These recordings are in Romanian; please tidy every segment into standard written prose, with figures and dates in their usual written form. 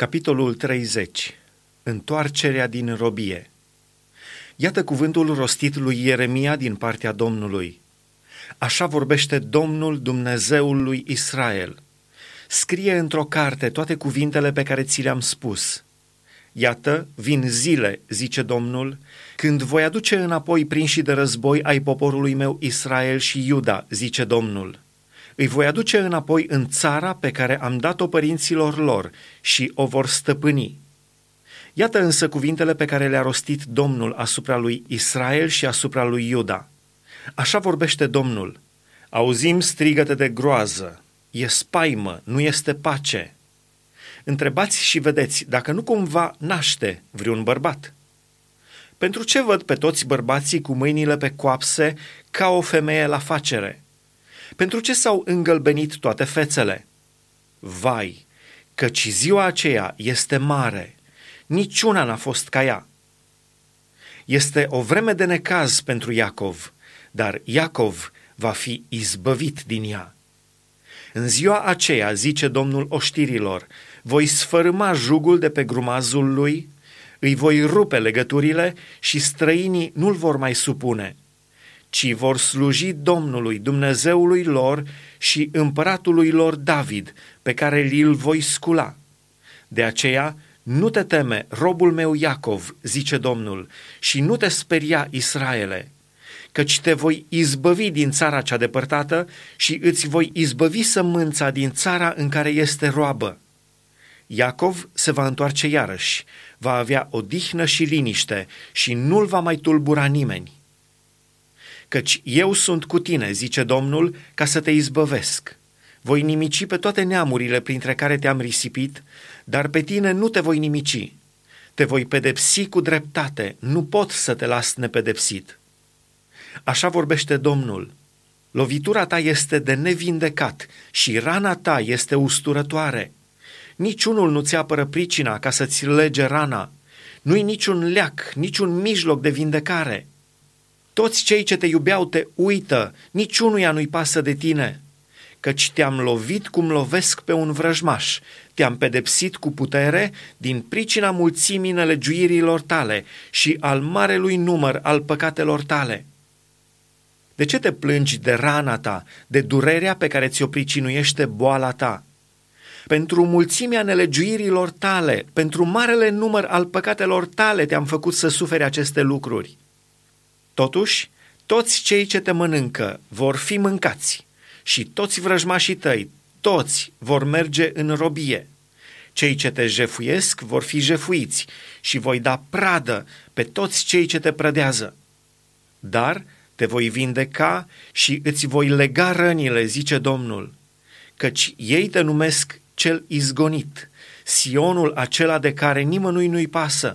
Capitolul 30. Întoarcerea din robie. Iată cuvântul rostit lui Ieremia din partea Domnului. Așa vorbește Domnul, Dumnezeul lui Israel. Scrie într-o carte toate cuvintele pe care ți le-am spus. Iată, vin zile, zice Domnul, când voi aduce înapoi prinși de război ai poporului meu Israel și Iuda, zice Domnul. Îi voi aduce înapoi în țara pe care am dat-o părinților lor și o vor stăpâni. Iată însă cuvintele pe care le-a rostit Domnul asupra lui Israel și asupra lui Iuda. Așa vorbește Domnul: auzim strigăte de groază, e spaimă, nu este pace. Întrebați și vedeți dacă nu cumva naște vreun bărbat. Pentru ce văd pe toți bărbații cu mâinile pe coapse ca o femeie la facere? Pentru ce s-au îngălbenit toate fețele? Vai, căci ziua aceea este mare, niciuna n-a fost ca ea. Este o vreme de necaz pentru Iacov, dar Iacov va fi izbăvit din ea. În ziua aceea, zice Domnul oștirilor, voi sfărâma jugul de pe grumazul lui, îi voi rupe legăturile și străinii nu-l vor mai supune, ci vor sluji Domnului, Dumnezeului lor și împăratului lor David, pe care îl voi scula. De aceea, nu te teme, robul meu Iacov, zice Domnul, și nu te speria, Israele, căci te voi izbăvi din țara cea depărtată și îți voi izbăvi sămânța din țara în care este roabă. Iacov se va întoarce iarăși, va avea odihnă și liniște și nu-l va mai tulbura nimeni. Căci eu sunt cu tine, zice Domnul, ca să te izbăvesc. Voi nimici pe toate neamurile printre care te-am risipit, dar pe tine nu te voi nimici. Te voi pedepsi cu dreptate, nu pot să te las nepedepsit. Așa vorbește Domnul: lovitura ta este de nevindecat și rana ta este usturătoare. Niciunul nu-ți apără pricina ca să-ți lege rana, nu-i niciun leac, niciun mijloc de vindecare. Toți cei ce te iubeau te uită, niciunuia nu-i pasă de tine, căci te-am lovit cum lovesc pe un vrăjmaș, te-am pedepsit cu putere din pricina mulțimii nelegiuirilor tale și al marelui număr al păcatelor tale. De ce te plângi de rana ta, de durerea pe care ți-o pricinuiește boala ta? Pentru mulțimea nelegiuirilor tale, pentru marele număr al păcatelor tale te-am făcut să suferi aceste lucruri. Totuși, toți cei ce te mănâncă vor fi mâncați și toți vrăjmașii tăi, toți vor merge în robie. Cei ce te jefuiesc vor fi jefuiți și voi da pradă pe toți cei ce te prădează. Dar te voi vindeca și îți voi lega rănile, zice Domnul, căci ei te numesc cel izgonit, Sionul acela de care nimănui nu-i pasă.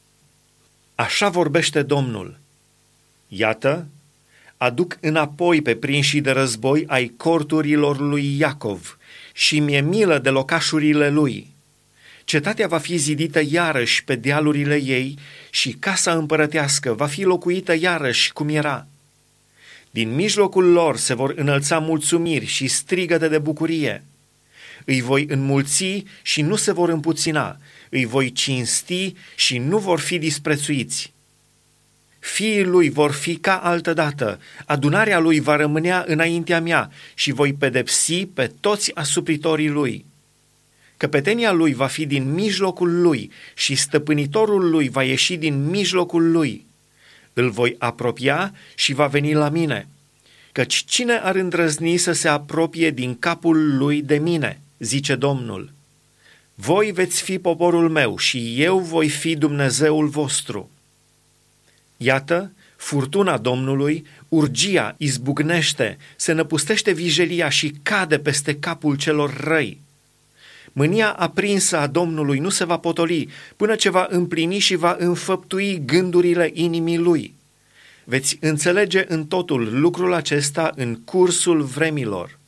Așa vorbește Domnul: iată, aduc înapoi pe prinșii de război ai corturilor lui Iacov și mi-e milă de locașurile lui. Cetatea va fi zidită iarăși pe dealurile ei și casa împărătească va fi locuită iarăși cum era. Din mijlocul lor se vor înălța mulțumiri și strigăte de bucurie. Îi voi înmulți și nu se vor împuțina, îi voi cinsti și nu vor fi disprețuiți. Fiii lui vor fi ca altădată, adunarea lui va rămânea înaintea mea și voi pedepsi pe toți asupritorii lui. Căpetenia lui va fi din mijlocul lui și stăpânitorul lui va ieși din mijlocul lui. Îl voi apropia și va veni la mine, căci cine ar îndrăzni să se apropie din capul lui de mine, zice Domnul. Voi veți fi poporul meu și eu voi fi Dumnezeul vostru. Iată, furtuna Domnului, urgia izbucnește, se năpustește vijelia și cade peste capul celor răi. Mânia aprinsă a Domnului nu se va potoli până ce va împlini și va înfăptui gândurile inimii lui. Veți înțelege în totul lucrul acesta în cursul vremilor.